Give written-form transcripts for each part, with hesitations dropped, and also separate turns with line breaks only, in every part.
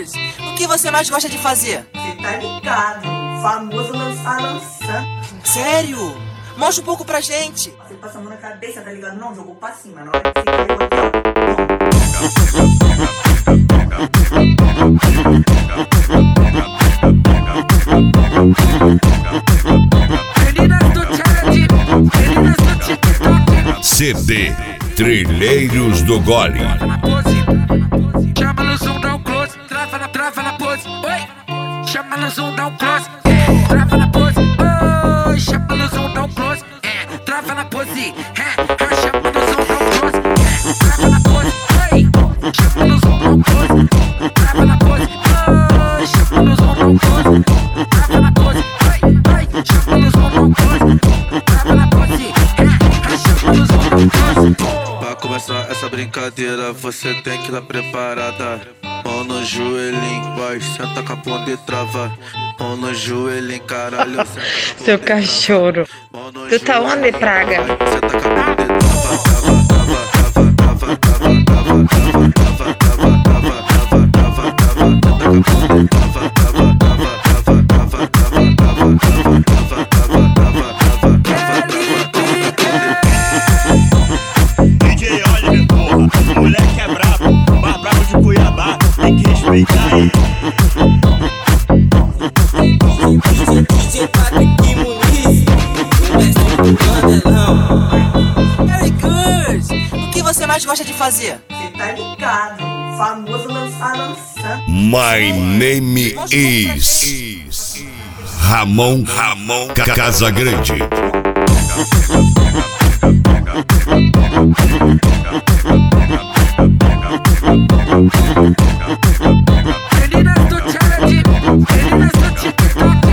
Girls, o que você mais gosta de fazer?
Cê tá ligado, famoso lançando.
Sério? Mostra um pouco pra gente.
Você passa a mão na cabeça, tá ligado? Não, jogou pra cima, na hora que você caiu aqui,
CD Trilheiros do Gole.
Chama no zoom, dá um close, trava na pose, oi. Chama no zoom, dá um close, trava na pose, oi. Chama no zoom, dá um close, trava na pose, chama no zoom, dá um close, trava na pose, oi. Chama no zoom, dá um close, trava na pose, oi. Chama no zoom, dá um close, trava na pose, oi. Chama no zoom, dá um close, trava na pose, chama no zoom, dá um close.
Pra começar essa brincadeira, você tem que estar preparada. Mão no joelhinho, vai, senta com a bunda e trava. Mão no joelhinho, caralho, senta com a bunda
Seu
e trava.
cachorro.
Mão no
Tu tá onde,
joelhinho,
praga?
vai, senta com a bunda e trava, trava, trava, trava, trava, trava, trava, trava, trava, trava, trava, trava, senta com a bunda e trava, trava, trava, trava, trava, trava, trava, trava, trava, trava,
DJ Oliver, porra, moleque é brabo, mais brabo de Cuiabá, tem que respeitar aí.
Very Girls, o que você mais gosta de fazer?
cê tá ligado, famoso lançando.
My name is Ramon Casagrande.
Meninas do challenge, meninas do TikTok,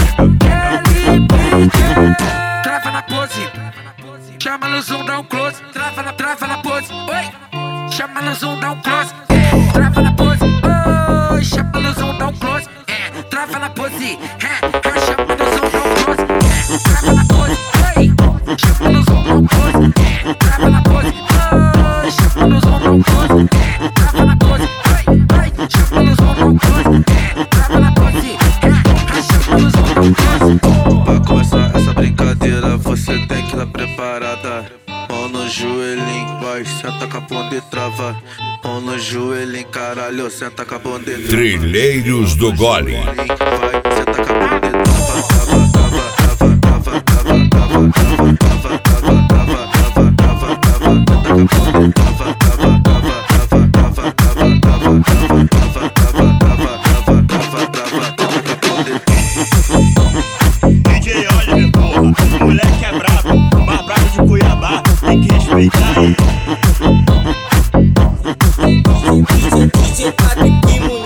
trava na pose, chama no zoom, dá um close, trava na pose, oi. Chama no zoom, dá um close, trava na pose, oi. Chama no zoom, dá um close, trava na pose, chama no zoom, dá um close, trava na pose, oi. Chama no zoom, dá um close, trava na pose, oi. Chama no zoom, dá um close, trava na pose, oi. Chama no zoom, dá um close, trava na pose, chama no zoom, dá um close.
Pra começar essa brincadeira, você tem que estar preparada. Mão no joelhinho, vai, senta com a bunda e trava. Mão no joelhinho, caralho, senta com a bunda e trava.
Trilheiros do Gole.
Vai, senta com a bunda e trava, trava, trava, trava, trava, trava, trava, trava, trava, trava, trava, trava, trava, senta com a bunda e trava, trava, trava, trava, trava, trava, trava, trava, trava, trava, trava, trava, trava, senta com a bunda e
DJ Oliver, porra, moleque é brabo, mais brabo de Cuiabá, tem que respeitar aí.
DJ Patrick Muniz.